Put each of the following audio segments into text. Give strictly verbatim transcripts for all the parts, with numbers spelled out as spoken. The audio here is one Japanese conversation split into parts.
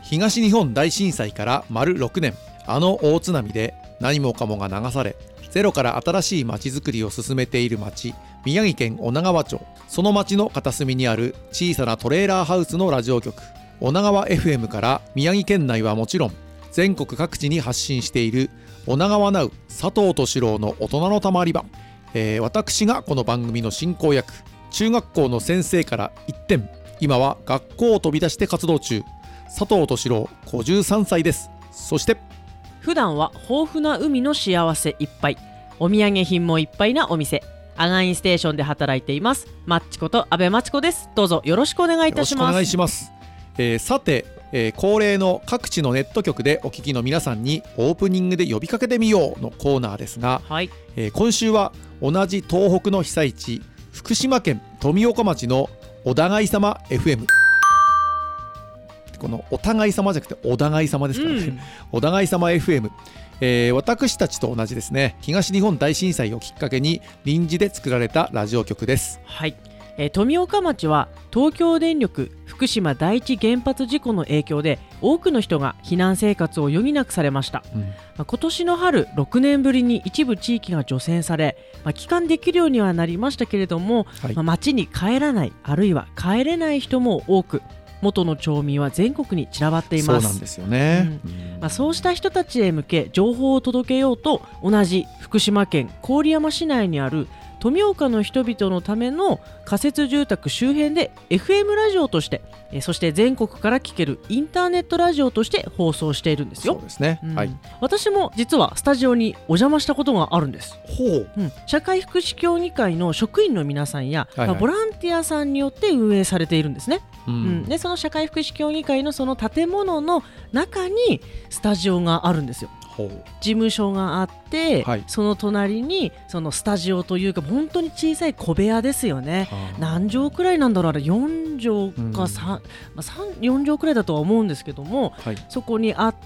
東日本大震災から丸ろくねん、あの大津波で何もかもが流され、ゼロから新しい町づくりを進めている町、宮城県女川町。その町の片隅にある小さなトレーラーハウスのラジオ局、女川 エフエム から宮城県内はもちろん全国各地に発信している女川ナウ佐藤俊郎の大人のたまり場、えー、私がこの番組の進行役、中学校の先生から一転、今は学校を飛び出して活動中、佐藤俊郎ごじゅうさんさいです。そして普段は豊富な海の幸せいっぱい、お土産品もいっぱいなお店、アガインステーションで働いていますマッチこと安倍マチコです。どうぞよろしくお願いいたします。 よろしくお願いします。えー、さて、えー、恒例の各地のネット局でお聞きの皆さんにオープニングで呼びかけてみようのコーナーですが、 はい、 えー、今週は同じ東北の被災地、福島県富岡町のお互い様 エフエム、 このお互い様じゃなくてお互い様ですからね、うん、お互い様 エフエム、えー、私たちと同じですね、東日本大震災をきっかけに臨時で作られたラジオ局です。 はい、えー、富岡町は東京電力福島第一原発事故の影響で多くの人が避難生活を余儀なくされました、うん、まあ、今年の春ろくねんぶりに一部地域が除染され、まあ、帰還できるようにはなりましたけれども、はい、まあ、町に帰らない、あるいは帰れない人も多く、元の町民は全国に散らばっています。 そうなんですよね、 うん、まあ、そうした人たちへ向け情報を届けようと、同じ福島県郡山市内にある富岡の人々のための仮設住宅周辺で エフエム ラジオとして、えそして全国から聴けるインターネットラジオとして放送しているんですよ。 そうですね、うん、はい、 私も実はスタジオにお邪魔したことがあるんです。 ほう、 うん、社会福祉協議会の職員の皆さんや、はいはい、まあ、ボランティアさんによって運営されているんですね、うんうん、でその社会福祉協議会のその建物の中にスタジオがあるんですよ。事務所があって、はい、その隣にそのスタジオというか本当に小さい小部屋ですよね。何畳くらいなんだろう、あれよん畳か 3,、うん、まあ、さん、よん畳くらいだとは思うんですけども、はい、そこにあって、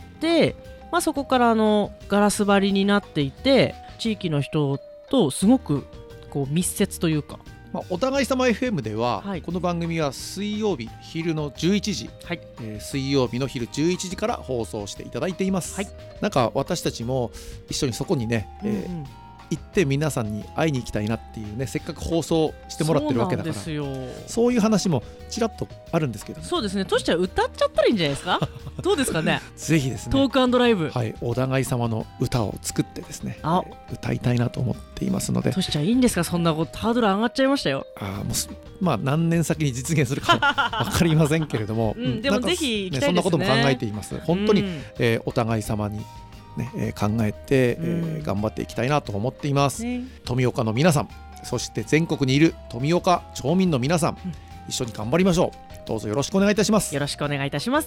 まあ、そこからあのガラス張りになっていて、地域の人とすごくこう密接というか、 まあ、お互い様 エフエム では、はい、この番組は水曜日昼のじゅういちじ、はい、えー、水曜日の昼じゅういちじから放送していただいています、はい、なんか私たちも一緒にそこにね、うんうん、えー、行って皆さんに会いに行きたいなっていうね、せっかく放送してもらってるわけだから、 そうなんですよ。 そういう話もちらっとあるんですけど、ね、 そうですね。としては歌っちゃったらいいんじゃないですかどうですかねぜひですね、 トーク&ライブ、 はい、お互い様の歌を作ってですね、あ、えー、歌いたいなと思っていますので。 としちゃんいいんですか、そんなことハードル上がっちゃいましたよ。 あ、もう、まあ、何年先に実現するか分かりませんけれども、 うん、でもぜひ行きたいですね。 そんなことも考えています。本当に、うん、えー、お互い様にね、えー、考えて、うん、えー、頑張っていきたいなと思っています、ね、富岡の皆さん、そして全国にいる富岡町民の皆さん、うん、一緒に頑張りましょう。どうぞよろしくお願いいたします。 よろしくお願いいたします。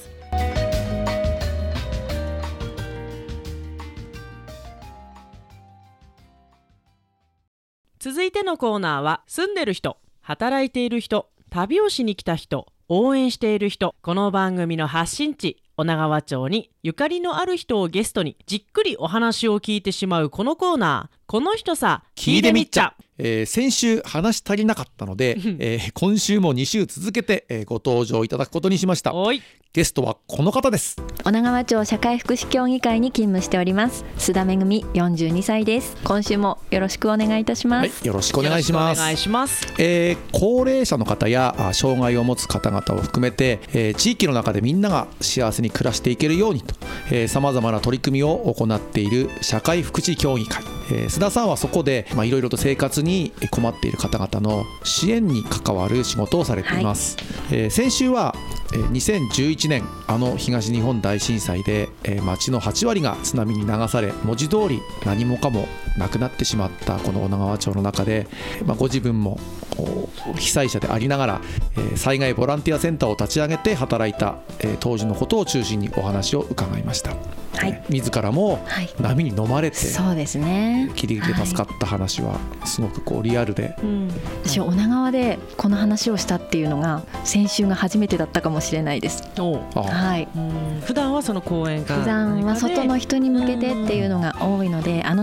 続いてのコーナーは、住んでる人、働いている人、旅をしに来た人、応援している人、この番組の発信地女川町にゆかりのある人をゲストにじっくりお話を聞いてしまうこのコーナー、この人さ聞いてみっちゃ。 えー、先週話し足りなかったので、えー、今週もに週続けて、えー、ご登場いただくことにしました。 おい、 ゲストはこの方です。 女川町社会福祉協議会に勤務しております須田めぐみよんじゅうにさいです。今週もよろしくお願いいたします、 はい、よろしくお願いします。 お願いします。 えー、高齢者の方や障害を持つ方々を含めて、えー、地域の中でみんなが幸せに暮らしていけるようにと、さまざまな取り組みを行っている社会福祉協議会、えー、須田さんはそこでいろいろと生活に困っている方々の支援に関わる仕事をされています、はい。えー、先週はにせんじゅういちねんあの東日本大震災で、えー、町のはち割が津波に流され、文字通り何もかもなくなってしまったこの女川町の中で、まあ、ご自分も被災者でありながら、えー、災害ボランティアセンターを立ち上げて働いた、えー、当時のことを中心にお話を伺いました。はい、自らも波に飲まれて、はい、 そうですね、 切りで助かった話はすごくこうリアルで、 うん、私は女川でこの話をしたっていうのが先週が初めてだったかもしれないです。はい、 うん、普段はその講演会、 普段は外の人に向けてっていうのが多いので、あの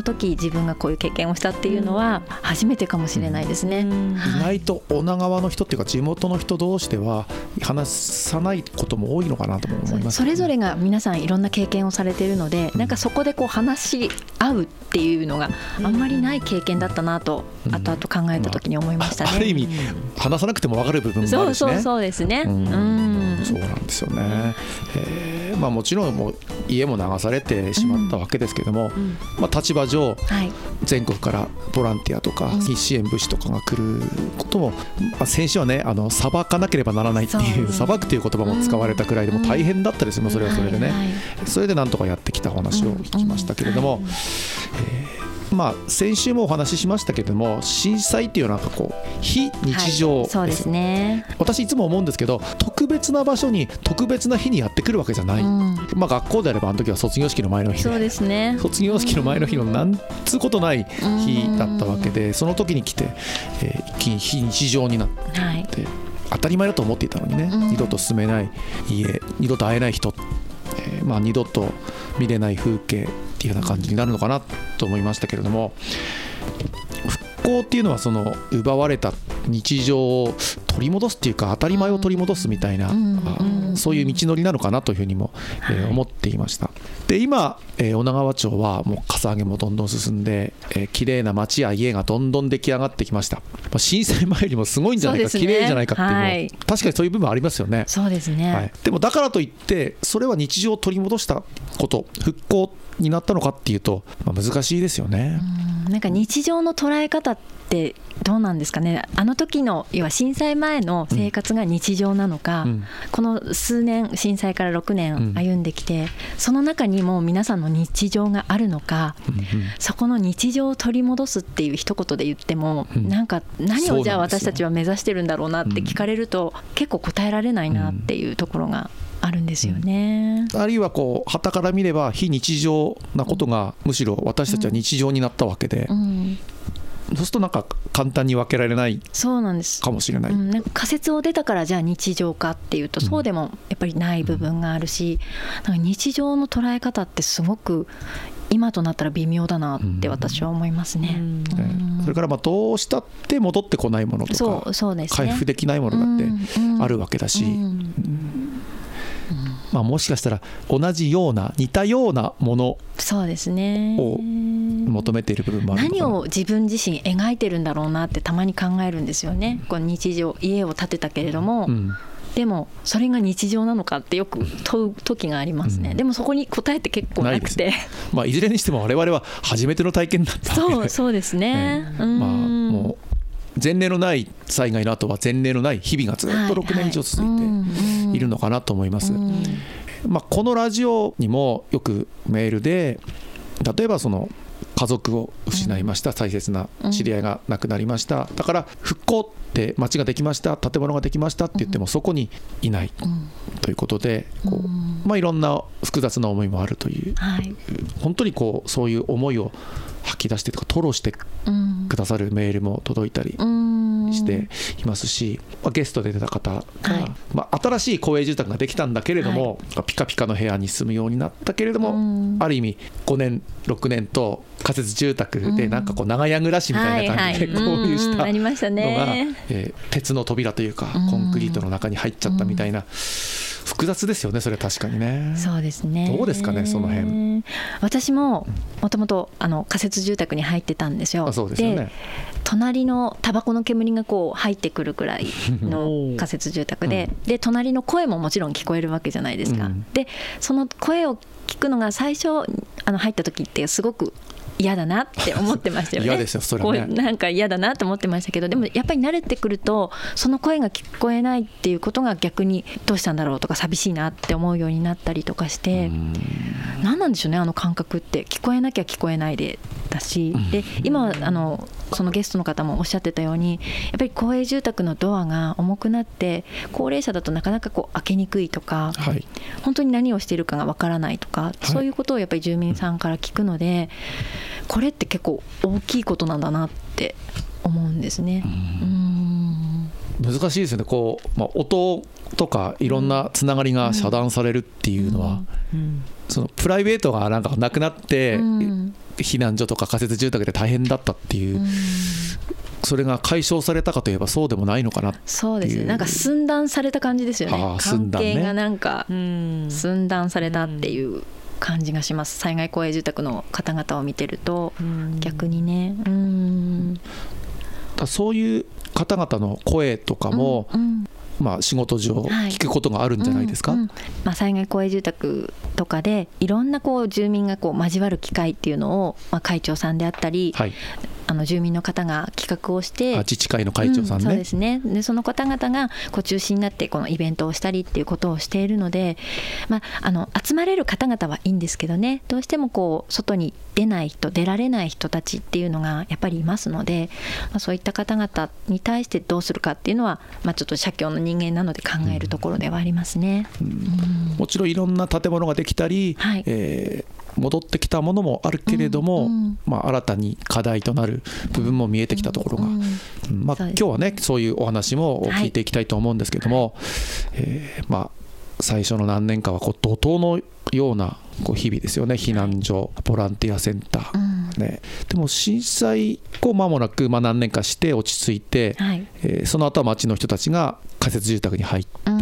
の時自分がこういう経験をしたっていうのは初めてかもしれないですね、うん、 意外と女川の人っていうか地元の人同士では話さないことも多いのかなとも思います、 ね、それぞれが皆さんいろんな経験をされているので、うん、なんかそこでこう話し合うっていうのがあんまりない経験だったなと、うん、後々考えた時に思いましたね、 まあ、ある意味話さなくても分かる部分もあるしね。 そうそうそうですね、うんうん、そうなんですよね、えーまあ、もちろんもう家も流されてしまったわけですけども、うんまあ、立場上、はい、全国からボランティアとか非支援物資とかが来ることも、まあ、先週はねあの裁かなければならないっていう裁くという言葉も使われたくらいでも大変だったですよ、それはそれでね、はいはい、それでなんとかやってきたお話を聞きましたけれども、えーまあ、先週もお話ししましたけれども震災っていうのはなんかこう非日常です、 はい、そうですね。 私いつも思うんですけど特別な場所に特別な日にやってくるわけじゃない、うんまあ、学校であればあの時は卒業式の前の日でそうですね、 卒業式の前の日のなんつうことない日だったわけでその時に来て、えー、一気に非日常になって、はい、当たり前だと思っていたのにね、うん、二度と住めない家二度と会えない人、えーまあ、二度と見れない風景っていうような感じになるのかなと思いましたけれども、復興っていうのはその奪われた日常を取り戻すっていうか当たり前を取り戻すみたいな、うんうん、そういう道のりなのかなというふうにも、えー、思っていました。で今、えー、女川町はもうかさ上げもどんどん進んで、えー、綺麗な町や家がどんどん出来上がってきました。まあ、震災前よりもすごいんじゃないか、綺麗じゃないかっていうの、はい、確かにそういう部分ありますよね。 そうですね、 はい、でもだからといってそれは日常を取り戻したこと復興になったのかっていうと、まあ、難しいですよね。 うんなんか日常の捉え方ってどうなんですかね。あの時の要は震災前の生活が日常なのか、うん、この数年震災からろくねん歩んできて、うん、その中にも皆さんの日常があるのか、うんうん、そこの日常を取り戻すっていう一言で言っても、うん、なんか何をじゃあ私たちは目指してるんだろうなって聞かれると、うん、結構答えられないなっていうところがあるんですよね、 うん、あるいはこう傍から見れば非日常なことがむしろ私たちは日常になったわけで、うんうん、そうするとなんか簡単に分けられないかもしれない。 うん、なんか仮説を出たからじゃあ日常かっていうとそうでもやっぱりない部分があるし、うん、なんか日常の捉え方ってすごく今となったら微妙だなって私は思いますね、うんうん、それからまあどうしたって戻ってこないものとかそうそうですね、 回復できないものだってあるわけだし、うんうんうんまあ、もしかしたら同じような似たようなものを求めている部分もあるのかな。 何を自分自身描いてるんだろうなってたまに考えるんですよね。この日常家を建てたけれども、うん、でもそれが日常なのかってよく問う時がありますね、うん、でもそこに答えって結構なくてないまあ、いずれにしても我々は初めての体験だったわけでそう、そうですね、 えーまあ、もう前例のない災害の後は前例のない日々がずっとろくねん以上続いているのかなと思います、はいはいうんまあ、このラジオにもよくメールで例えばその家族を失いました、大切な知り合いが亡くなりました、だから復興って町ができました、建物ができましたって言ってもそこにいないということでこう、まあ、いろんな複雑な思いもあるという、はい、本当にこうそういう思いを吐き出してとか吐露してくださるメールも届いたりしていますし、まあ、ゲストで出た方が、はいまあ、新しい公営住宅ができたんだけれども、はい、ピカピカの部屋に住むようになったけれどもある意味ごねんろくねんと仮設住宅でなんかこう長屋暮らしみたいな感じで購入したのが、えー、鉄の扉というかコンクリートの中に入っちゃったみたいな複雑ですよね。それは確かにね。 そうですね。 どうですかねその辺。 私ももともとあの仮設住宅に入ってたんですよ。 あそうですよね。 で隣のタバコの煙がこう入ってくるくらいの仮設住宅で、うん、で隣の声ももちろん聞こえるわけじゃないですか、うん、でその声を聞くのが最初あの入った時ってすごく嫌だなって思ってましたよね。 嫌ですよそれはね。 こうなんか嫌だなって思ってましたけど、でもやっぱり慣れてくるとその声が聞こえないっていうことが逆にどうしたんだろうとか寂しいなって思うようになったりとかして、何なんでしょうねあの感覚って。聞こえなきゃ聞こえないでだし、で今あのそのゲストの方もおっしゃってたようにやっぱり公営住宅のドアが重くなって高齢者だとなかなかこう開けにくいとか、はい、本当に何をしているかがわからないとか、はい、そういうことをやっぱり住民さんから聞くので、これって結構大きいことなんだなって思うんですね。うーん難しいですよね。こう、まあ、音とかいろんなつながりが遮断されるっていうのは、うんうんそのプライベートがなんかなくなって、 うん、 避難所とか仮設住宅で大変だったっていう、うん、それが解消されたかといえばそうでもないのかなっていう。 そうですね、なんか寸断された感じですよね。あ、関係がなんか寸断されたっていう感じがします。災害公営住宅の方々を見てると、うん、逆にね、うん、 だそういう方々の声とかも、うんうん、まあ、仕事上聞くことがあるんじゃないですか。はい、うんうん、 まあ、災害公営住宅とかでいろんなこう住民がこう交わる機会っていうのを、まあ、会長さんであったり、はい、あの住民の方が企画をして、 自治会の会長さんね、 うん、そうですね。でその方々がこう中心になってこのイベントをしたりっていうことをしているので、まあ、あの集まれる方々はいいんですけどね、どうしてもこう外に出ない人、出られない人たちっていうのがやっぱりいますので、まあ、そういった方々に対してどうするかっていうのは、まあ、ちょっと社協の人間なので考えるところではありますね。うんうん、 もちろんいろんな建物ができたり、はい、えー戻ってきたものもあるけれども、うんうん、まあ、新たに課題となる部分も見えてきたところが、うんうん、まあ、今日はねそういうお話も聞いていきたいと思うんですけども、はい、えー、まあ、最初の何年かはこう怒涛のようなこう日々ですよね。避難所、ボランティアセンター、うんね、でも震災後間もなく、まあ、何年かして落ち着いて、はい、えー、その後は町の人たちが仮設住宅に入って、うん、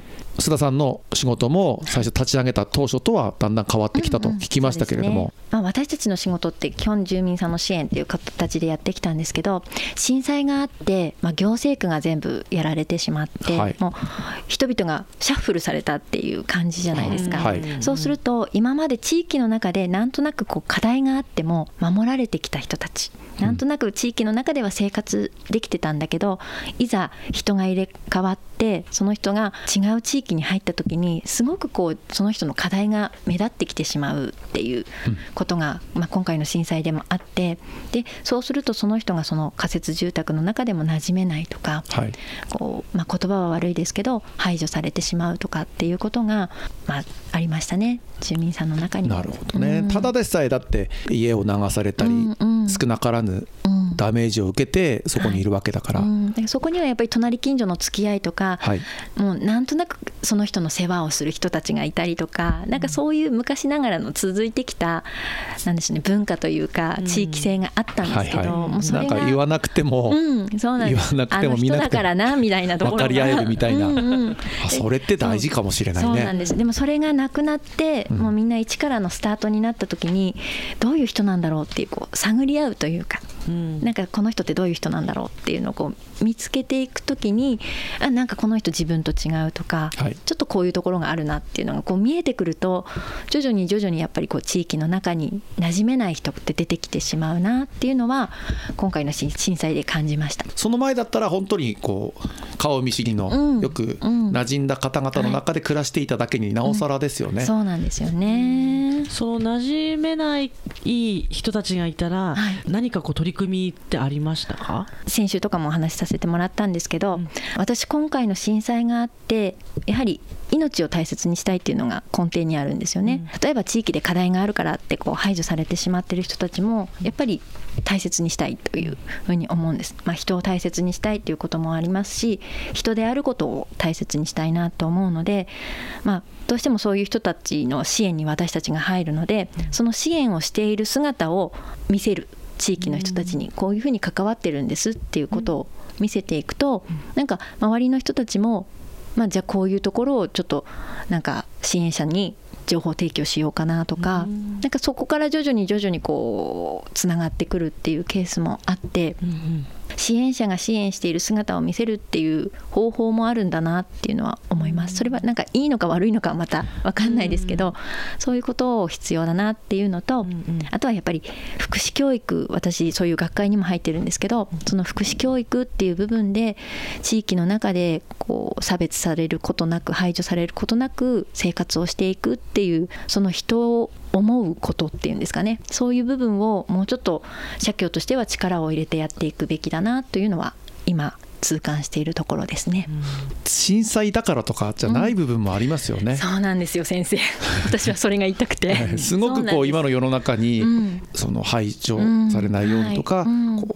須田さんの仕事も最初立ち上げた当初とはだんだん変わってきたと聞きましたけれども、うんうん、ね、 まあ、私たちの仕事って基本住民さんの支援っていう形でやってきたんですけど、震災があって、まあ、行政区が全部やられてしまって、はい、もう人々がシャッフルされたっていう感じじゃないですか。はい、そうすると今まで地域の中でなんとなくこう課題があっても守られてきた人たち、なんとなく地域の中では生活できてたんだけど、いざ人が入れ替わってその人が違う地域に入った時にすごくこうその人の課題が目立ってきてしまうっていうことが、まあ、今回の震災でもあって、でそうするとその人がその仮設住宅の中でも馴染めないとか、はい、こうまあ、言葉は悪いですけど排除されてしまうとかっていうことが、まあ、ありましたね、住民さんの中に。 なるほどね、うん、ただでさえだって家を流されたり、うんうん、少なからぬダメージを受けてそこにいるわけだから、はい、うん、 そこにはやっぱり隣近所の付き合いとか、はい、もうなんとなくその人の世話をする人たちがいたりとか、なんかそういう昔ながらの続いてきたなんでしょうね、文化というか地域性があったんですけど、うん、はいはい、もうそれがなんか言わなくても、うん、そうなんです、言わなくても見なくてもあの人だからなみたいなところが分かり合えるみたいな、うんうん、あ、それって大事かもしれないね。 そうなんです。でもそれがなくなって、うん、もうみんな一からのスタートになった時にどういう人なんだろうっていう、こう探り合うというか、うん、なんかこの人ってどういう人なんだろうっていうのをこう見つけていくときに、あ、なんかこの人自分と違うとか、はい、ちょっとこういうところがあるなっていうのがこう見えてくると、徐々に徐々にやっぱりこう地域の中に馴染めない人って出てきてしまうなっていうのは今回の震災で感じました。 その前だったら本当にこう顔見知りのよく馴染んだ方々の中で暮らしていただけになおさらですよね、 うんうん、そうなんですよね。 その馴染めない人たちがいたら、はい、何かこう取り組みってありましたか？ 先週とかもお話しさせてもらったんですけど、うん、私今回の震災があってやはり命を大切にしたいっていうのが根底にあるんですよね、うん、例えば地域で課題があるからってこう排除されてしまっている人たちもやっぱり大切にしたいというふうに思うんです、まあ、人を大切にしたいということもありますし、人であることを大切にしたいなと思うので、まあ、どうしてもそういう人たちの支援に私たちが入るので、その支援をしている姿を見せる、地域の人たちにこういうふうに関わってるんですっていうことを見せていくと、なんか周りの人たちも、まあ、じゃあこういうところをちょっとなんか支援者に情報提供しようかなとか、なんかそこから徐々に徐々にこうつながってくるっていうケースもあって、支援者が支援している姿を見せるっていう方法もあるんだなっていうのは思います。それはなんかいいのか悪いのかはまた分かんないですけど、そういうことを必要だなっていうのと、あとはやっぱり福祉教育、私そういう学会にも入ってるんですけど、その福祉教育っていう部分で地域の中でこう差別されることなく、排除されることなく生活をしていくっていう、その人を思うことっていうんですかね、そういう部分をもうちょっと社協としては力を入れてやっていくべきだなというのは今痛感しているところですね、うん、 震災だからとかじゃない部分もありますよね、うん、 そうなんですよ先生私はそれが言いたくてすごくこう今の世の中に、うん、その排除されないようにとか、うんはい、こう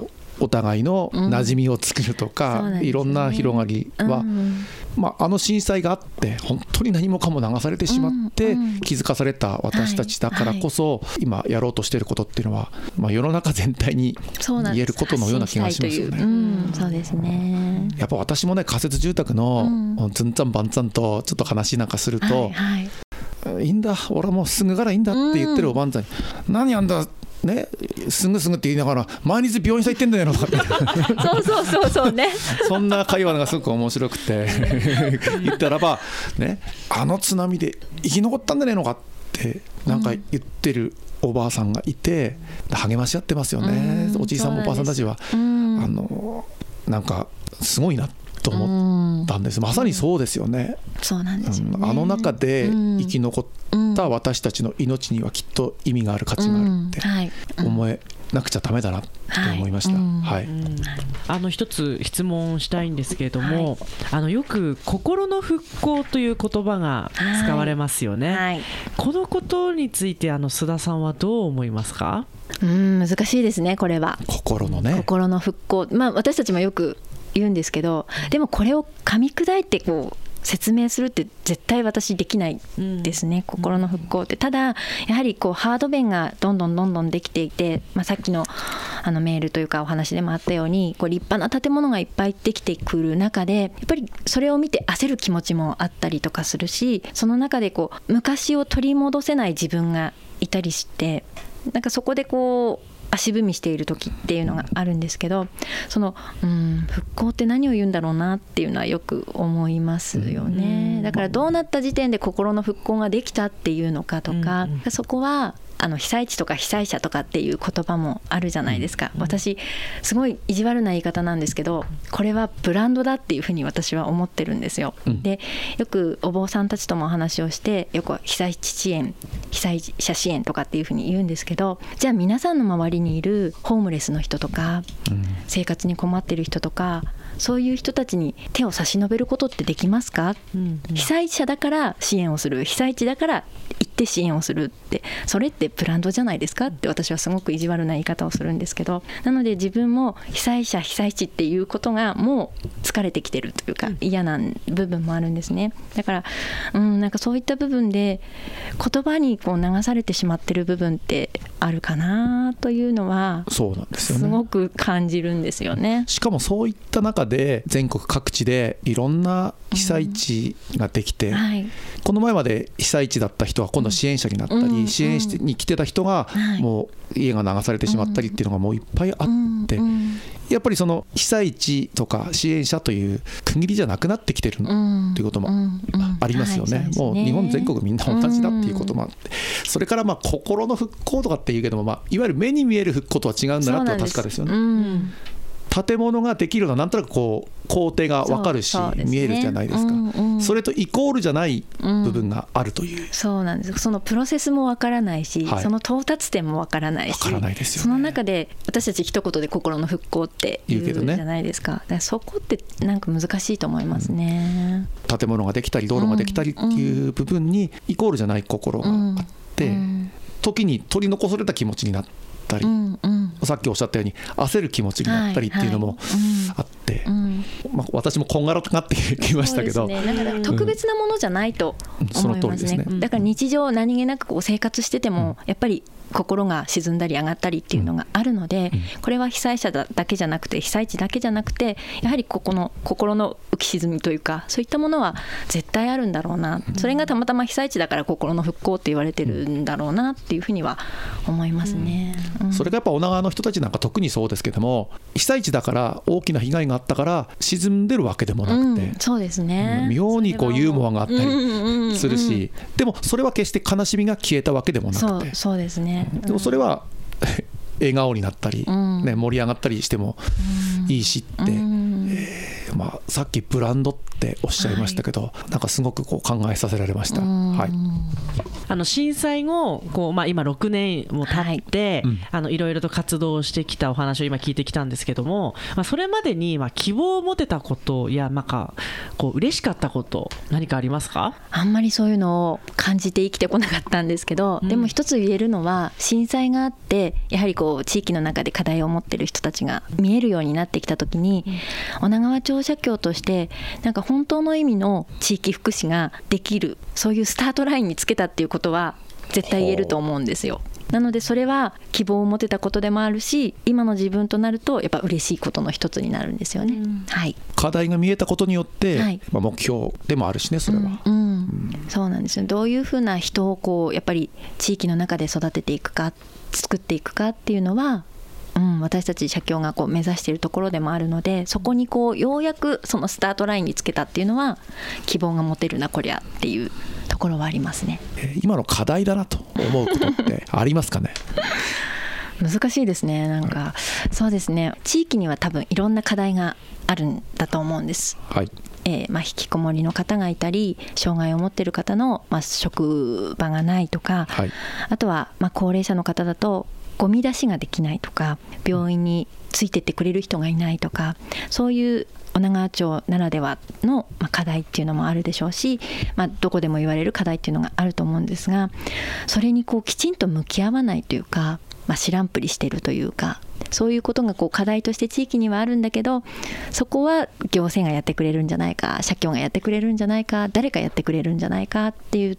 お互いの馴染みを作るとか、うんね、いろんな広がりは、うんまあ、あの震災があって本当に何もかも流されてしまって気づかされた私たちだからこそ、はいはい、今やろうとしていることっていうのは、まあ、世の中全体に言えることのような気がしますよね。 うん、そうですね。 やっぱ私もね仮設住宅のズンツァンバンツァンとちょっと話なんかすると、はいはい、いいんだ俺はもうすぐからいいんだって言ってるおばんざんに、うん、何やんだね、すぐすぐって言いながら毎日病院さ行ってんだよとかそうそうそうそうねそんな会話がすごく面白くて言ったらば、ね、あの津波で生き残ったんじゃねえのかってなんか言ってるおばあさんがいて励まし合ってますよね、うん、おじいさんもおばあさんたちは、うん、あのなんかすごいなと思ったんです、うん、まさにそうですよね。 そうなんですよね、 うん、あの中で生き残った私たちの命にはきっと意味がある価値があるって思えなくちゃダメだなと思いました、はいはいうん、 あの一つ質問したいんですけれども、はい、あのよく心の復興という言葉が使われますよね、はいはい、このことについてあの須田さんはどう思いますか？ うん難しいですね。これは心のね心の復興、まあ、私たちもよく言うんですけど、でもこれを噛み砕いてこう説明するって絶対私できないですね、うん、心の復興って。ただやはりこうハード面がどんどんどんどんできていて、まあ、さっきのあのメールというかお話でもあったようにこう立派な建物がいっぱいできてくる中でやっぱりそれを見て焦る気持ちもあったりとかするし、その中でこう昔を取り戻せない自分がいたりして、なんかそこでこう足踏みしている時っていうのがあるんですけど、そのうん復興って何を言うんだろうなっていうのはよく思いますよね。だからどうなった時点で心の復興ができたっていうのかとか、うんうん、そこはあの被災地とか被災者とかっていう言葉もあるじゃないですか。私すごい意地悪な言い方なんですけど、これはブランドだっていうふうに私は思ってるんですよ、うん、でよくお坊さんたちともお話をしてよく被災地支援被災者支援とかっていうふうに言うんですけど、じゃあ皆さんの周りにいるホームレスの人とか、うん、生活に困ってる人とかそういう人たちに手を差し伸べることってできますか、うんうん、被災者だから支援をする、被災地だから行って支援をするって、それってブランドじゃないですかって私はすごく意地悪な言い方をするんですけど、なので自分も被災者被災地っていうことがもう疲れてきてるというか嫌な部分もあるんですね。だから、うん、なんかそういった部分で言葉にこう流されてしまってる部分ってあるかなというのはそうなんですよね、 すごく感じるんですよね。 しかもそういった中で全国各地でいろんな被災地ができて、うんはい、この前まで被災地だった人が今度は支援者になったり、うん、支援に来てた人がもう家が流されてしまったりっていうのがもういっぱいあって、うんうん、やっぱりその被災地とか支援者という区切りじゃなくなってきてるということもありますよね。もう日本全国みんな同じだっていうこともあって、それからまあ心の復興とかっていうけども、まあいわゆる目に見える復興とは違うんだなとは確かですよね。建物ができるのはなんとなくこう工程が分かるし、ね、見えるじゃないですか、うんうん、それとイコールじゃない部分があるという、 うん、そうなんです。そのプロセスも分からないし、はい、その到達点も分からないし、 分からないですよね。 その中で私たち一言で心の復興って言うじゃないですか。だからそこってなんか難しいと思いますね、 うん、建物ができたり道路ができたりっていう部分にイコールじゃない心があって、うんうん、時に取り残された気持ちになってうんうん、さっきおっしゃったように焦る気持ちになったりっていうのもあって、はいはいうんまあ、私もこんがらがってきましたけど、 そうですね、だから特別なものじゃないと思いますね、うん、だから日常何気なくこう生活しててもやっぱり心が沈んだり上がったりっていうのがあるので、うん、これは被災者だけじゃなくて被災地だけじゃなくてやはりここの心の浮き沈みというかそういったものは絶対あるんだろうな、それがたまたま被災地だから心の復興って言われてるんだろうなっていうふうには思いますね、 うんうん、それがやっぱ女川の人たちなんか特にそうですけども、被災地だから大きな被害があったから沈んでるわけでもなくて、うん、 そうですね、 妙にこうユーモアがあったりするし、うんうんうんうん、でもそれは決して悲しみが消えたわけでもなくて、 そう、そうですね、 でもそれは笑顔になったり、うんね、盛り上がったりしてもいいしって、うんえーまあ、さっきブランドっておっしゃいましたけど、はい、なんかすごくこう考えさせられました、はい。 あの震災後こう、まあ、今ろくねんも経って、はい、あのいろいろと活動してきたお話を今聞いてきたんですけども、まあ、それまでにまあ希望を持てたことやなんかこう嬉しかったこと何かありますか？ あんまりそういうのを感じて生きてこなかったんですけど、うん、でも一つ言えるのは震災があってやはりこう地域の中で課題を持っている人たちが見えるようになってきた時に、うん、女川町社協としてなんか本当の意味の地域福祉ができる、そういうスタートラインにつけたっていうことは絶対言えると思うんですよ。なのでそれは希望を持てたことでもあるし、今の自分となるとやっぱ嬉しいことの一つになるんですよね、うん、はい、 課題が見えたことによって、はい、まあ、目標でもあるしね、それは、 うんうんうん、そうなんですよ。どういうふうな人をこうやっぱり地域の中で育てていくか作っていくかっていうのは、うん、私たち社協がこう目指しているところでもあるので、そこにこうようやくそのスタートラインにつけたっていうのは希望が持てるなこりゃっていうところはありますね。 えー、今の課題だなと思うことってありますかね？ 難しいですね。なんか、はい、そうですね、地域には多分いろんな課題があるんだと思うんです、 はい、 えーまあ、引きこもりの方がいたり障害を持っている方の、まあ、職場がないとか、はい、あとは、まあ、高齢者の方だとゴミ出しができないとか病院についてってくれる人がいないとか、そういう女川町ならではの課題っていうのもあるでしょうし、まあ、どこでも言われる課題っていうのがあると思うんですが、それにこうきちんと向き合わないというか、まあ、知らんぷりしてるというか、そういうことがこう課題として地域にはあるんだけど、そこは行政がやってくれるんじゃないか、社協がやってくれるんじゃないか、誰かやってくれるんじゃないかって言って、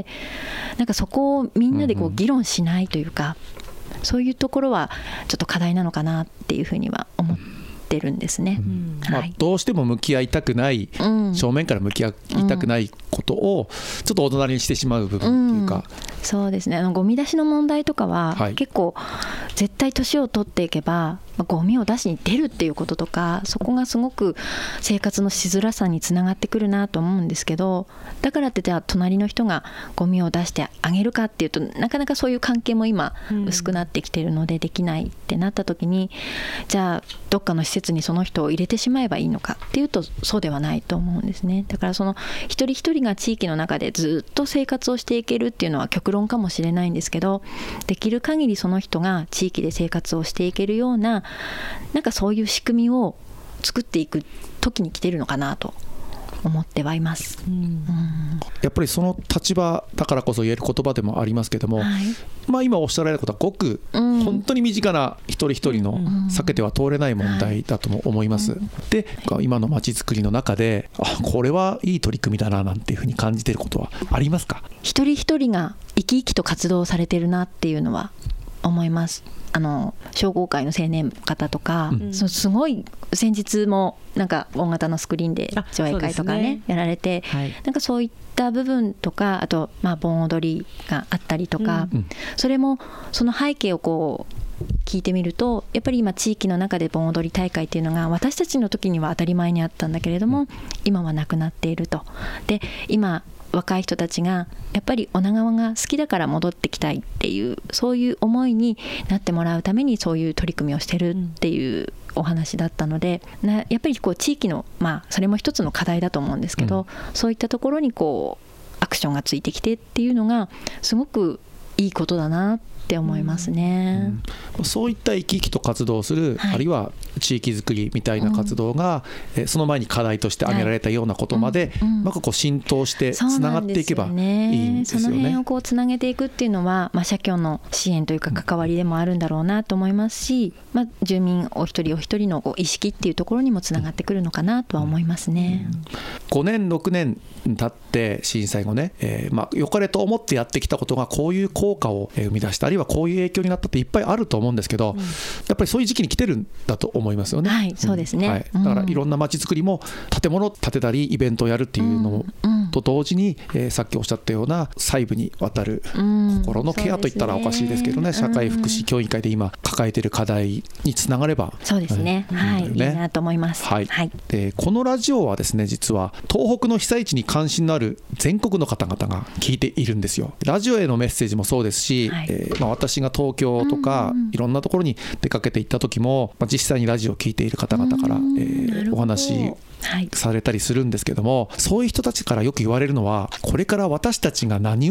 なんかそこをみんなでこう議論しないというか、うんうん、そういうところはちょっと課題なのかなっていうふうには思ってるんですね、うんまあ、どうしても向き合いたくない、うん、正面から向き合いたくないことをちょっとお隣にしてしまう部分っていうか、 うん、そうですね、あのゴミ出しの問題とかは、はい、結構絶対年を取っていけばゴミを出しに出るっていうこととか、そこがすごく生活のしづらさにつながってくるなと思うんですけど、だからってじゃあ隣の人がゴミを出してあげるかっていうと、なかなかそういう関係も今薄くなってきているのでできないってなった時に、うん、じゃあどっかの施設にその人を入れてしまえばいいのかっていうとそうではないと思うんですね。だからその一人一人が地域の中でずっと生活をしていけるっていうのは極論かもしれないんですけど、できる限りその人が地域で生活をしていけるようななんかそういう仕組みを作っていく時に来てるのかなと思ってはいます、うんうん、 やっぱりその立場だからこそ言える言葉でもありますけども、はい、まあ、今おっしゃられることはごく本当に身近な一人一人の避けては通れない問題だとも思います、うんうん、で今のまちづくりの中であこれはいい取り組みだななんていうふうに感じていることはありますか？ 一人一人が生き生きと活動されてるなっていうのは思います。あの商工会の青年方とか、うん、そすごい先日もなんか大型のスクリーンで上映会とか ね, ねやられて、はい、なんかそういった部分とか、あとまあ盆踊りがあったりとか、うん、それもその背景をこう聞いてみると、やっぱり今地域の中で盆踊り大会っていうのが私たちの時には当たり前にあったんだけれども、うん、今はなくなっていると。で今若い人たちがやっぱり女川が好きだから戻ってきたいっていう、そういう思いになってもらうためにそういう取り組みをしてるっていうお話だったので、なやっぱりこう地域の、まあ、それも一つの課題だと思うんですけど、うん、そういったところにこうアクションがついてきてっていうのがすごくいいことだなって思いますね、 うんうん、そういった生き生きと活動する、はい、あるいは地域づくりみたいな活動が、うん、えその前に課題として挙げられたようなことまで、はい、なんかこう浸透してつながっていけばいいんですよね。 その辺をこうつなげていくっていうのは、まあ、社協の支援というか関わりでもあるんだろうなと思いますし、まあ、住民お一人お一人のこう意識っていうところにもつながってくるのかなとは思いますね、うん、 ごねんろくねん経って震災後ね、えーまあ、良かれと思ってやってきたことがこういう効果を生み出した、あるいはこういう影響になったっていっぱいあると思うんですけど、うん、やっぱりそういう時期に来てるんだと思いますよね。 はい、そうですね、 うんはい、だからいろんな街づくりも建物を建てたりイベントをやるっていうのと同時に、えー、さっきおっしゃったような細部にわたる心のケアといったらおかしいですけどね、うん、社会福祉協議会で今抱えている課題につながればそうですね、うん、はい、いいなと思います、 はいはい、でこのラジオはですね、実は東北の被災地に関心のある全国の方々が聞いているんですよ。ラジオへのメッセージもそうですし、はい、えーまあ、私が東京とかいろんなところに出かけて行った時も、まあ、実際にラジオを聞いている方々から、えー、お話されたりするんですけども、そういう人たちからよく言われるのは、これから私たちが何を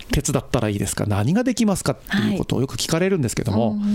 手伝ったらいいですか、何ができますかっていうことをよく聞かれるんですけども、 はい、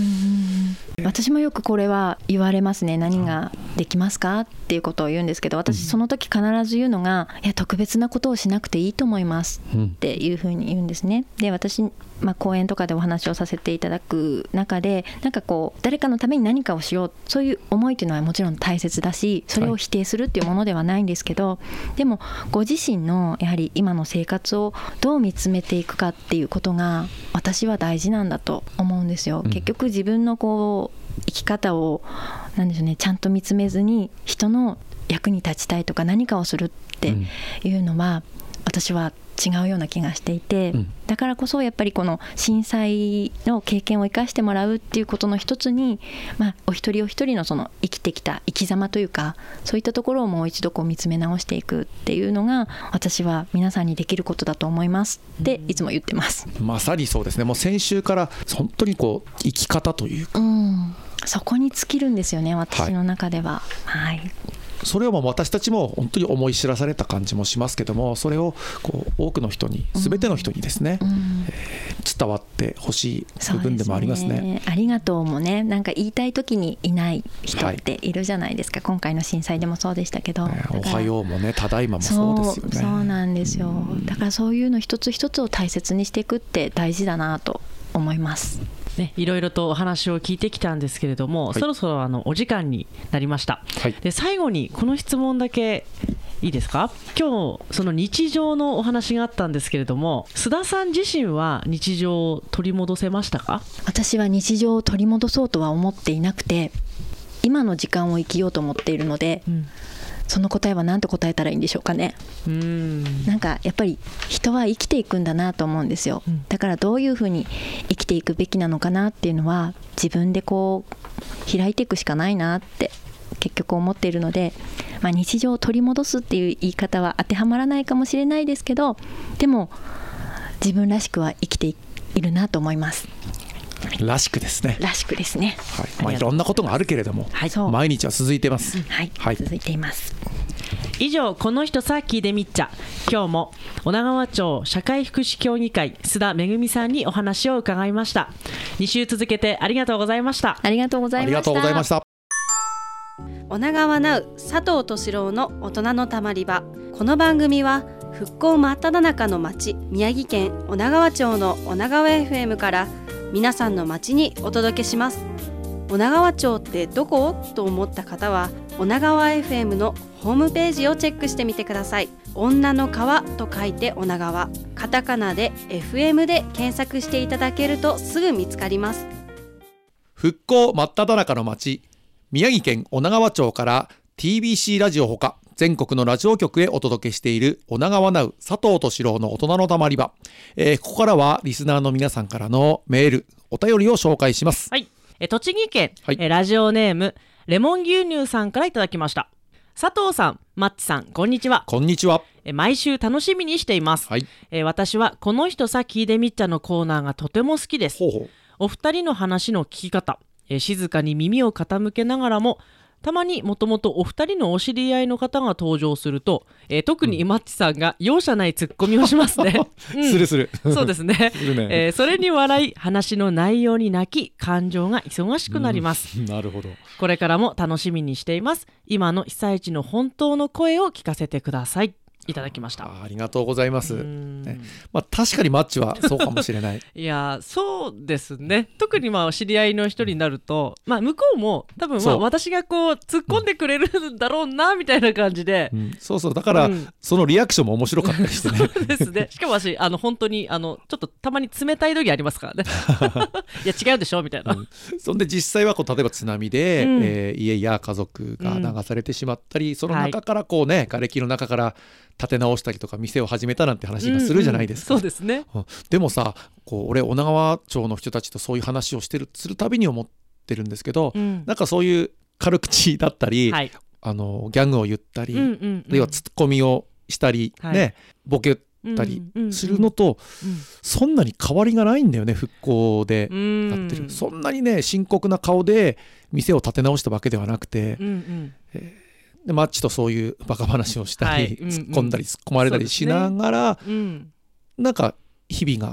私もよくこれは言われますね。何ができますかっていうことを言うんですけど、私その時必ず言うのが、いや特別なことをしなくていいと思いますっていうふうに言うんですね。で私、まあ、講演とかでお話をさせていただく中で、なんかこう誰かのために何かをしよう、そういう思いっていうのはもちろん大切だし、それを否定するっていうものではないんですけど、はい、でもご自身のやはり今の生活をどう見つめていくかっていうことが私は大事なんだと思うんですよ、うん、結局自分のこう生き方をなんでしょうね、ちゃんと見つめずに人の役に立ちたいとか何かをするっていうのは、うん、私は違うような気がしていて、うん、だからこそやっぱりこの震災の経験を生かしてもらうっていうことの一つに、まあ、お一人お一人のその生きてきた生き様というか、そういったところをもう一度こう見つめ直していくっていうのが私は皆さんにできることだと思いますっていつも言ってます、 うん、まさにそうですね。もう先週から本当にこう生き方というか、うん、 そこに尽きるんですよね、私の中では。はい、はい、 それを私たちも本当に思い知らされた感じもしますけども、それをこう多くの人に、全ての人にですね、うんえー、伝わってほしい部分でもありますね。 そうですね。ありがとうもね、なんか言いたい時にいない人っているじゃないですか、はい、今回の震災でもそうでしたけど、 おはようもね、ただいまもそうですよね。 そう、そうなんですよ。だからそういうの一つ一つを大切にしていくって大事だなと思いますね、いろいろとお話を聞いてきたんですけれども、はい、そろそろあのお時間になりました、はい、で最後にこの質問だけいいですか。今日その日常のお話があったんですけれども、須田さん自身は日常を取り戻せましたか。 私は日常を取り戻そうとは思っていなくて、今の時間を生きようと思っているので、うんその答えは何と答えたらいいんでしょうかね。うーんなんかやっぱり人は生きていくんだなと思うんですよ、うん、だからどういうふうに生きていくべきなのかなっていうのは自分でこう開いていくしかないなって結局思っているので、まあ、日常を取り戻すっていう言い方は当てはまらないかもしれないですけど、でも自分らしくは生きているなと思います。 らしくですね。 らしくですね。 はい、まあ、いろんなことがあるけれども、はい、毎日は続いてます。 はい、はい、続いています。 以上、この人さ聞いてみっちゃ。今日も女川町社会福祉協議会須田めぐみさんにお話を伺いました。に週続けてありがとうございました。 ありがとうございました。 ありがとうございました。 女川ナウ佐藤俊郎の大人のたまり場。この番組は復興真っ只中の町、宮城県女川町の女川 エフエム から皆さんの街にお届けします。女川町ってどこと思った方は女川 エフエム のホームページをチェックしてみてください。女の川と書いて女川、カタカナで エフエム で検索していただけるとすぐ見つかります。 復興真っ只中の町、宮城県女川町から ティービーシー ラジオほか全国のラジオ局へお届けしている女川ナウ佐藤俊郎の大人のたまり場、えー、ここからはリスナーの皆さんからのメールお便りを紹介します。 はい、え栃木県、はい、えラジオネームレモン牛乳さんからいただきました。佐藤さん、マッチさん、こんにちは。 こんにちは。 え毎週楽しみにしています、はい、え私はこの人さ聞いてみっちゃのコーナーがとても好きです。 ほうほう。 お二人の話の聞き方、え静かに耳を傾けながらもたまにもともとお二人のお知り合いの方が登場すると、えー、特にマッチさんが容赦ないツッコミをしますね、 うん、するするそうですねするね、えー、それに笑い話の内容に泣き感情が忙しくなります、 うん、なるほど。 これからも楽しみにしています。今の被災地の本当の声を聞かせてください。いただきました。 あ, ありがとうございます、ね。まあ、確かにマッチはそうかもしれないいやそうですね。特にまあ知り合いの一人になると、まあ、向こうも多分まあ私がこう突っ込んでくれるんだろうなみたいな感じで、 うん、そうそうだから、うん、そのリアクションも面白かったりしてねそうですね。しかも私あの本当にあのちょっとたまに冷たい時ありますからねいや違うでしょみたいな、うん、 そんで実際はこう例えば津波で、うんえー、家や家族が流されてしまったり、うん、その中からこうね、はい、瓦礫の中から立て直したりとか店を始めたなんて話がするじゃないですか、 うんうん、そうですね、 うん、でもさこう俺女川町の人たちとそういう話をしてるするたびに思ってるんですけど、うん、なんかそういう軽口だったり、はい、あのギャグを言ったり、うんうんうん、要はツッコミをしたり、はいね、ボケたりするのと、うんうんうん、そんなに変わりがないんだよね。復興でやってる、うん、そんなにね深刻な顔で店を立て直したわけではなくて、うんうんえーでマッチとそういうバカ話をしたり、はいうんうん、突っ込んだり突っ込まれたりしながら、ねうん、なんか日々が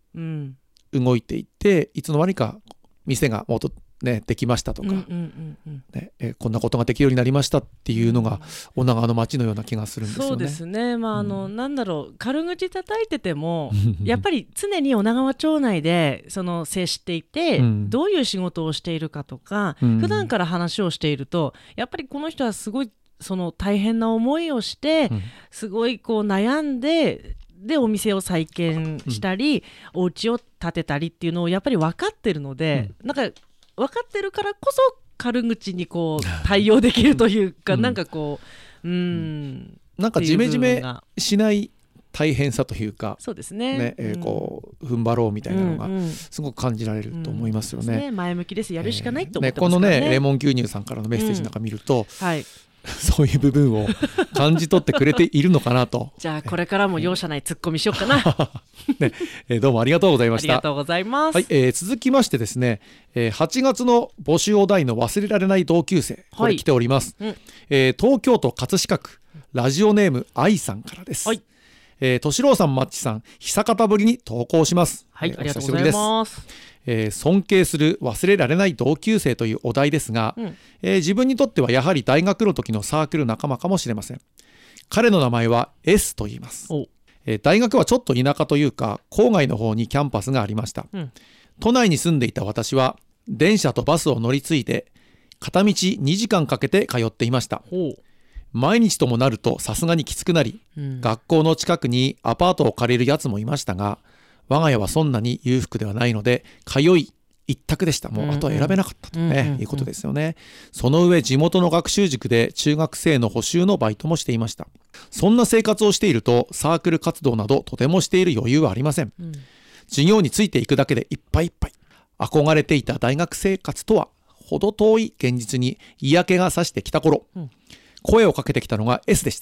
うん、 動いていって、いつの間にか店が戻ってね、できましたとか、 うんうんうんうんねえー、こんなことができるようになりましたっていうのが女川の街のような気がするんですよね。 そうですね、まああのうん、 なんだろう、軽口叩いててもやっぱり常に女川町内でその接していて、うん、どういう仕事をしているかとか、うん、普段から話をしているとやっぱりこの人はすごいその大変な思いをして、うん、すごいこう悩んででお店を再建したり、うん、お家を建てたりっていうのをやっぱり分かってるので、うん、なんか分かってるからこそ軽口にこう対応できるというか、うん、なんかこう、うーん、 なんかジメジメしない大変さというか、 そうですね、 ね、えー、こう踏ん張ろうみたいなのがすごく感じられると思いますよね。うんうんね、前向きです、やるしかないと思ってますからね。 えーね、このねレモン牛乳さんからのメッセージなんか見ると、 うん、はい、 そういう部分を感じ取ってくれているのかなとじゃあこれからも容赦ないツッコミしようかな、 ねえー、どうもありがとうございました。 ありがとうございます。 はい、えー、続きましてですね、えー、はちがつの募集お題の忘れられない同級生、これ来ております、はい、うん、えー、東京都葛飾区ラジオネーム愛さんからです。はい、えー、としろうさん、マッチさん、久方ぶりに投稿します。 はい、 えー、 ありがとうございます。 えー、尊敬する忘れられない同級生というお題ですが、うん、えー、自分にとってはやはり大学の時のサークル仲間かもしれません。彼の名前は S と言います。えー、大学はちょっと田舎というか郊外の方にキャンパスがありました、うん、都内に住んでいた私は電車とバスを乗り継いで片道にじかんかけて通っていました。毎日ともなるとさすがにきつくなり、うん、学校の近くにアパートを借りるやつもいましたが、我が家はそんなに裕福ではないので通い一択でした。もうあとは選べなかったとね、うんうん、いうことですよね。その上地元の学習塾で中学生の補習のバイトもしていました。そんな生活をしているとサークル活動などとてもしている余裕はありません、うん、授業についていくだけでいっぱいいっぱい。憧れていた大学生活とは程遠い現実に嫌気がさしてきた頃、うん、声をかけてきたのが S でした。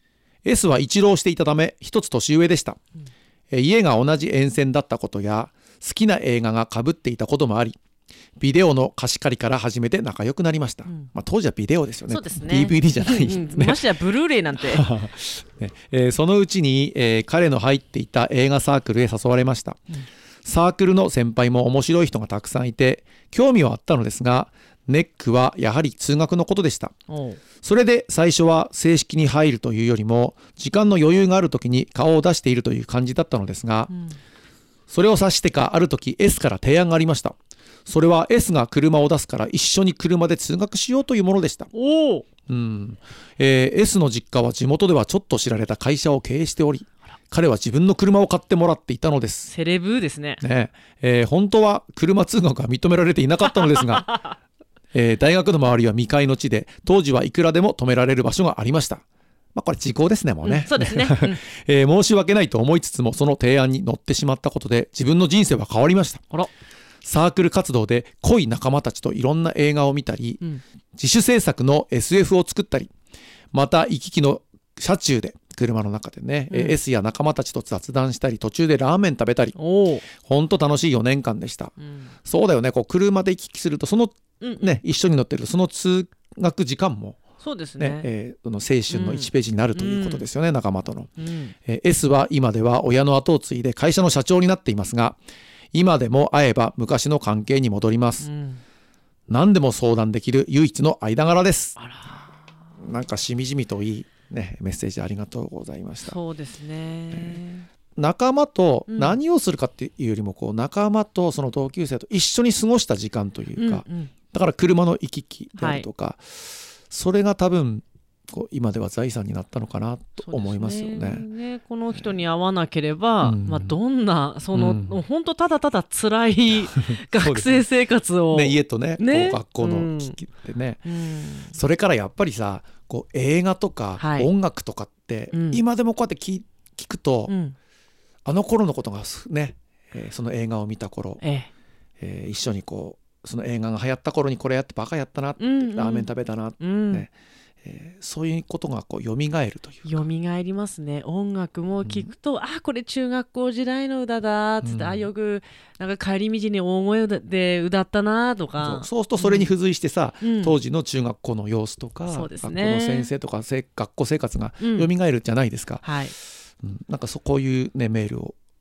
S は一浪していたため一つ年上でした、うん、家が同じ沿線だったことや好きな映画が被っていたこともあり、ビデオの貸し借りから始めて仲良くなりました、うん、まあ、当時はビデオですよね。 そうですね、 ディーブイディー じゃないですね、 うんうん、ましてやブルーレイなんて、 ねえー、そのうちに、えー、彼の入っていた映画サークルへ誘われました、うん、サークルの先輩も面白い人がたくさんいて興味はあったのですが、ネックはやはり通学のことでした。それで最初は正式に入るというよりも時間の余裕がある時に顔を出しているという感じだったのですが、うん、それを察してかある時 S から提案がありました。それは S が車を出すから一緒に車で通学しようというものでした。 お、 うん、えー、S の実家は地元ではちょっと知られた会社を経営しており、彼は自分の車を買ってもらっていたのです。 セレブですね。 ねえー、本当は車通学は認められていなかったのですが、えー、大学の周りは未開の地で当時はいくらでも止められる場所がありました。まあ、これ時効ですね、もうね、 うん、そうですね、うん、 えー、申し訳ないと思いつつもその提案に乗ってしまったことで自分の人生は変わりました。 あら、 サークル活動で濃い仲間たちといろんな映画を見たり、うん、自主制作の エスエフ を作ったり、また行き来の車中で車の中でね、うん、S や仲間たちと雑談したり途中でラーメン食べたり、ほんと楽しいよねんかんでした、うん、そうだよね、こう車で行き来するとその、ね、うん、一緒に乗ってるとその通学時間もそうですね、 ね、えー、その青春のいちページになるということですよね、うん、仲間との、うん、えー、S は今では親の後を継いで会社の社長になっていますが、今でも会えば昔の関係に戻ります、うん、何でも相談できる唯一の間柄です。あら、なんかしみじみといい、ね、メッセージありがとうございました。 そうですね、 えー、仲間と何をするかっていうよりもこう仲間とその同級生と一緒に過ごした時間というか、うんうん、だから車の行き来であるとか、はい、それが多分こう今では財産になったのかなと思いますよ ね, ね, ねこの人に会わなければ、うん、まあ、どんなその、うん、本当ただただ辛い学生生活を、 ね、家とね、ね、こう学校の危機ってね、うん、それからやっぱりさこう映画とか音楽とかって、はい、今でもこうやって聞、聞くと、うん、あの頃のことがね、えー、その映画を見た頃、えええー、一緒にこうその映画が流行った頃にこれやってバカやったなって、うんうん、ラーメン食べたなって、うんね、えー、そういうことがこう蘇るというか、 蘇りますね。音楽も聞くと、うん、あこれ中学校時代の歌だっつって、うん、あよくなんか帰り道に大声で歌ったなとか、 そう、そうするとそれに付随してさ、うん、当時の中学校の様子とか、 そうですね、 学校の先生とか学校生活が蘇るじゃないですか、 うん、はい、 うん、なんかそうこういう、ね、メールを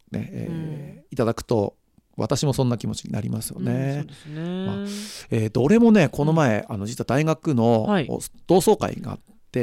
ね、えーうん、いただくと私もそんな気持ちになりますよね。えー、俺もねこの前、うん、あの実は大学の同窓会があって、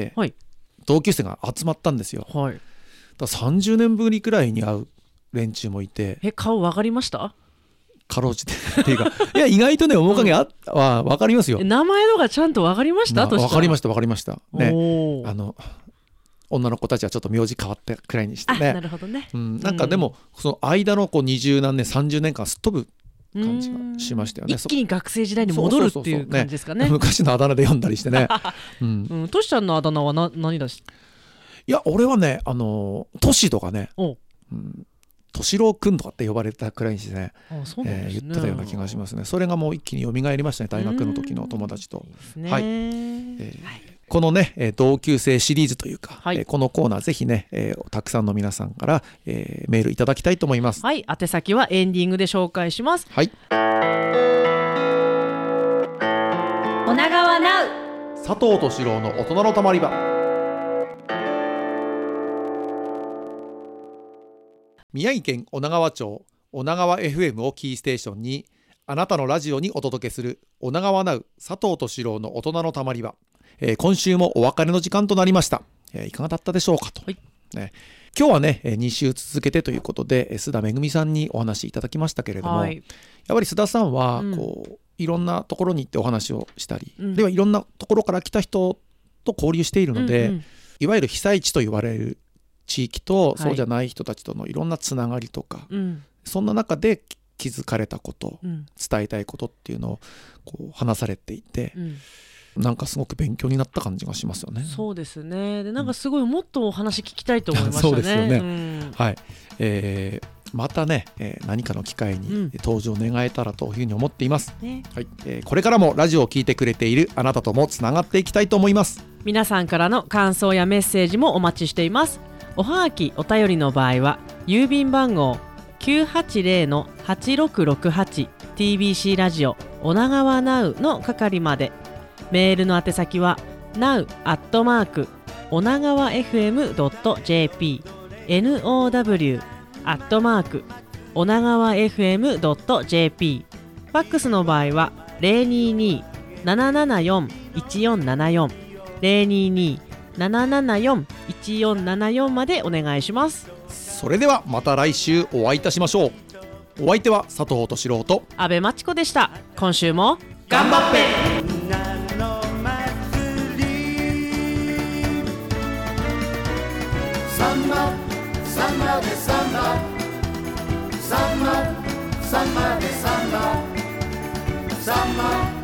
はい、同級生が集まったんですよ、はい、だからさんじゅうねんぶりくらいに会う連中もいて。 え顔分かりました？ かろうじてっていうかいや意外とね面影あ、うん、は分かりますよ。 名前のがちゃんと分かりました？ 分かりました分かりましたね。あの女の子たちはちょっと名字変わってくらいにしてね。 なるほどね、 うん、なんかでも、うん、その間のこうにじゅうなんねんさんじゅうねんかんすっ飛ぶ感じがしましたよね。 一気に学生時代に戻るっていう感じですかね。 ね昔のあだ名で読んだりしてねうんうん、トシちゃんのあだ名はな何だし？ いや俺はねあのトシとかね、うん敏郎くんとかって呼ばれたくらいにしてね、ああそうなんですね、えー、言ってたような気がしますね。それがもう一気に蘇りましたね大学の時の友達と。はい、えーはい、このね同級生シリーズというか、はい、このコーナーぜひね、えー、たくさんの皆さんから、えー、メールいただきたいと思います。 はい、宛先はエンディングで紹介します。 はい、 女川ナウ佐藤敏郎の大人のたまり場。宮城県女川町女川 エフエム をキーステーションにあなたのラジオにお届けする女川ナウ佐藤敏郎の大人のたまり場、えー、今週もお別れの時間となりました、えー、いかがだったでしょうかと、はいね、今日はねに週続けてということで須田めぐみさんにお話いただきましたけれども、はい、やっぱり須田さんはこう、うん、いろんなところに行ってお話をしたり、うん、ではいろんなところから来た人と交流しているので、うんうん、いわゆる被災地と言われる地域とそうじゃない人たちとのいろんなつながりとか、はい、そんな中で気づかれたこと、うん、伝えたいことっていうのをこう話されていて、うん、なんかすごく勉強になった感じがしますよね。 そうですね。でなんかすごいもっとお話聞きたいと思いましたね。そうですよね、うん、 はい、えー、またね、えー、何かの機会に登場願えたらというふうに思っています、うんねはいえー、これからもラジオを聞いてくれているあなたともつながっていきたいと思います。 皆さんからの感想やメッセージもお待ちしています。おはがきお便りの場合は郵便番号 きゅうはちゼロ はちろくろくはち ティービーシー ラジオ女川ナウの係まで。メールの宛先は ナウ アットマーク 女川 エフエム ドット ジェーピー ナウ アットマーク 女川 エフエム ドット ジェーピー。 ファックスの場合は ゼロにに ななななよん いちよんななよん ゼロにに ななななよん いちよんななよんまでお願いします。 それではまた来週お会いいたしましょう。お相手は佐藤敏郎と阿部真知子でした。今週も頑張って。サンマサンマでサンバサンマサンマでサンバサンマ